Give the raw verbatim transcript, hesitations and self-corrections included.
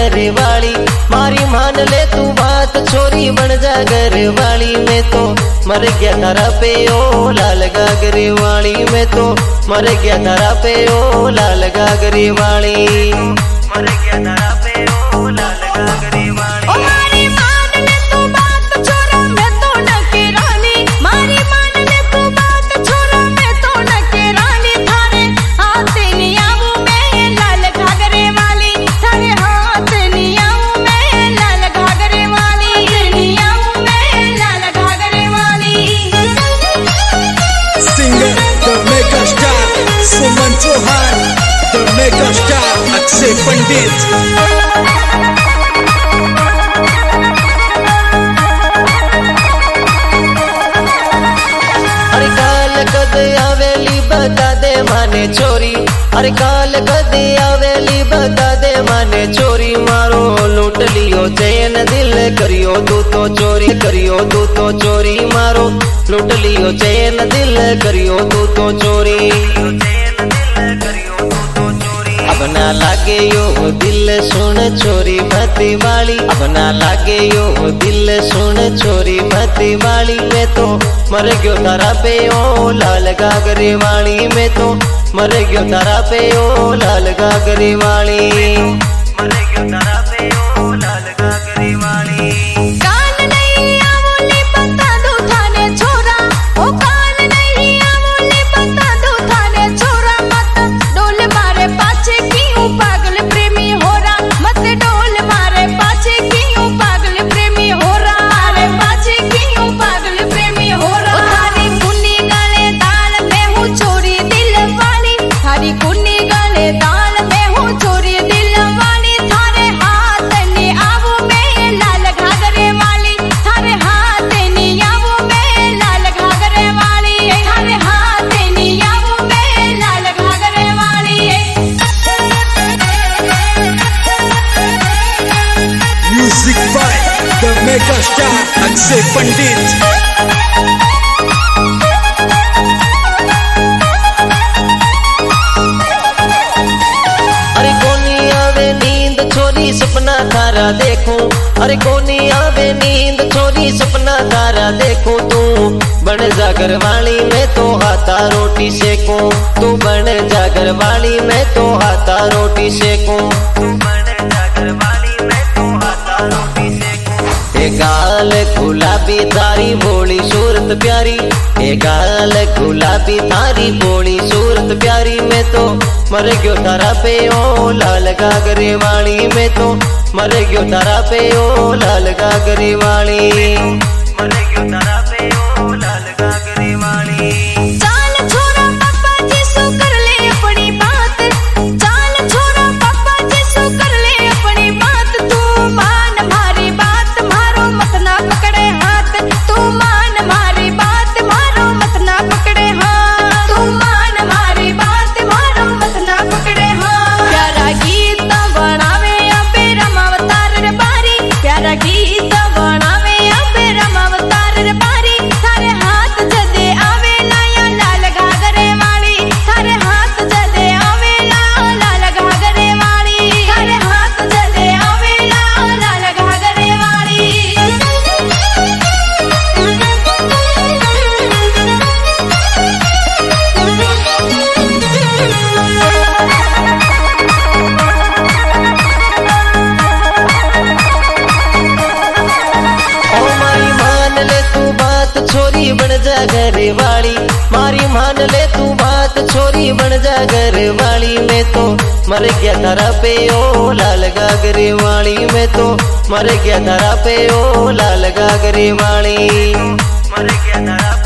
घरे वाली, मारी मान ले तू बात छोरी बन जा घरे वाली। मैं तो मर गया धरा पे ओ लाल गागरे वाली, मैं तो मर गया धरा पे ओ लाल गागरे वाली, मर गया धरा पे ओ लाल गागरे वाली। ओ मारी मान ले तू बात छोरा मैं तो न के रानी, मारी मान ले तू बात छोरा मैं तो न के रानी। थारे हाथ नहीं आऊं मैं लाल घाघरे वाली, थारे हाथ नहीं आऊं मैं लाल घाघरे वाली, नहीं आऊं मैं लाल घाघरे वाली। Singer, the mega star, Suman Chauhan, the mega star, Akshay Pandit. अरे काल कद आवेली बता दे माने चोरी, अरे काल कद आवेली बता दे माने चोरी। मारो लूट लियो चैन दिल करियो तू तो चोरी, करियो तू तो चोरी। मारो लूट लियो चैन दिल करियो तू तो चोरी, अब ना लागे यो दिल सुन छोरी भती वाली, अब ना लागे यो दिल सुन छोरी भती वाली। मैं तो मर गयो तारा पे ओ लाल गागरे वाली, मैं तो मर गयो तारा पे ओ लाल गागरे वाली, मर गयो तारा पे ओ लाल गागरे वाली। कान नहीं आऊं बता दू थाने छोरा, ओ कान नहीं आऊं बता दू थाने छोरा। मत डोल मारे पाछे क्यों पागल प्रेमी हो रहा, मत डोल मारे पाछे क्यों पागल प्रेमी हो रहा, मारे पाछे क्यों पागल प्रेमी हो रहा। ओ थारी कुन्नी गले दाल में हूँ चोरी दिल वाली, थारी कुन्नी गले दाल में हूँ चोरी दिल वाली। थारे हाथ नहीं आऊं मैं लाल घाघरे वाली, थारे हाथ नहीं आऊं मैं लाल घाघरे वाली, थारे हाथ नहीं आऊं मैं लाल घाघरे वाली। Music by the mega star, Akshay Pandit. अरे कोनी आवे नींद छोरी सपना तारा देखूं, अरे कोनी आवे नींद छोरी सपना तारा देखूं। तू बन जागर वाली मैं तो हाथा रोटी सेकूं, तू बन जागर वाली मैं तो हाथा रोटी सेकूं, तू बन जागर वाली मैं तो हाथा रोटी सेकूं। ए गाल गुलाबी तारी भोली सूरत प्यारी, ए गाल गुलाबी तारी भोली सूरत प्यारी। मैं तो मर गयो तारा पे ओ लाल गागरे वाली, मैं तो मर गयो तारा पे ओ लाल गागरे वाली, मर गयो तारा पे ओ लाल गागरे वाली। चाल छोरा पापा जीसु कर ले अपनी बात, चाल छोरा पापा जीसु कर ले अपनी बात। तू मान मारी बात मारो मत ना पकड़े हाथ, तू मान मारी बात मारो मत ना पकड़े हाथ, तू मान मारी बात मारो मत ना पकड़े हाथ। प्यारा गीत बनावे अबे रमावतार रे बारी, प्यारा गीत बनावे अबे रमावतार रे बारी। थारे हाथ जदे आवे लाया लाल घाघरे वाली, थारे हाथ जदे आवे ला लाल घाघरे वाली, थारे हाथ जदे आवे ला लाल घाघरे वाली। ओ मारी मान ले तू बात छोरी बन जा घरे वाली, मारी मान ले तू बात छोरी बन जा घरे वाली। मैं तो मर गया तारा पे ओ लाल गागरे वाली, मैं तो मर गया तारा पे ओ लाल गागरे वाली, मर गया तारा